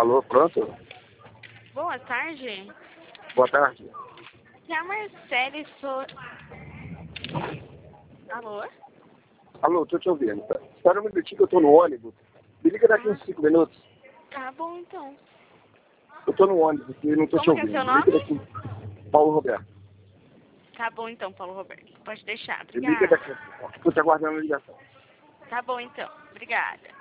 Alô, pronto? Boa tarde. Boa tarde. É a Marcele Alô? Alô, tô te ouvindo. Espera um minutinho que eu tô no ônibus. Me liga daqui uns 5 minutos. Tá bom, então. Eu tô no ônibus e não tô te Como que é ouvindo. seu Me liga nome? daqui. Paulo Roberto. Tá bom, então, Paulo Roberto. Pode deixar. Me liga Obrigada. daqui. Tô te aguardando a ligação. Tá bom, então. Obrigada.